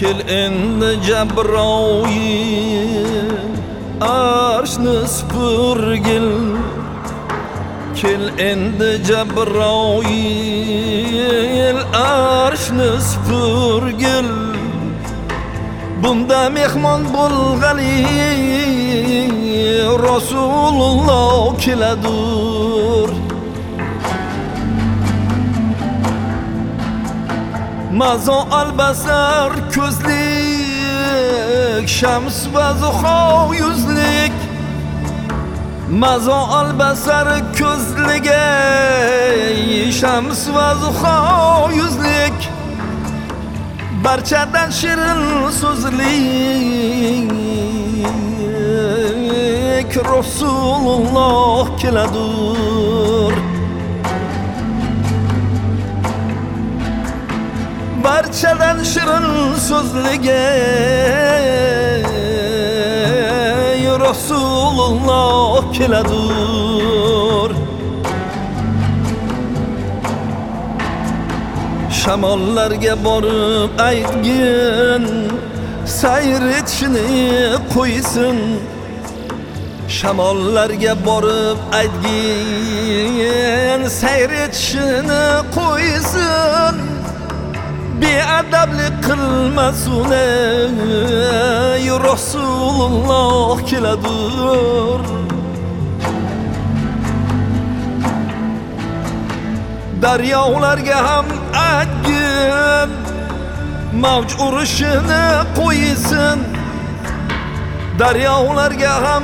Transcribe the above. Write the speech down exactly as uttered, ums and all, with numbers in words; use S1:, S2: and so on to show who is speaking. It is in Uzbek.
S1: Kel endi Cebroil arşni süpürgil. Kel endi Cebroil arşni süpürgil. Bunda mehmon bo'lg'ali Rasululloh keladur. Mazo albasar ko'zlik, shams va zuho yuzlik. Mazo albasar ko'zligi, shams va zuho yuzlik. Barchadan shirin so'zlik Rasululloh keladur. Barchadan shirin so'zligi Rasululloh keladur. Shamollarga borib aytgin, sayr etishini qo'ysin. Shamollarga borib aytgin, sayr etishini qo'ysin. Beadablik qilmasun ey Rasululloh keladur. Daryolarga ham aytgin, mavj urishini qo'ysin. Daryolarga ham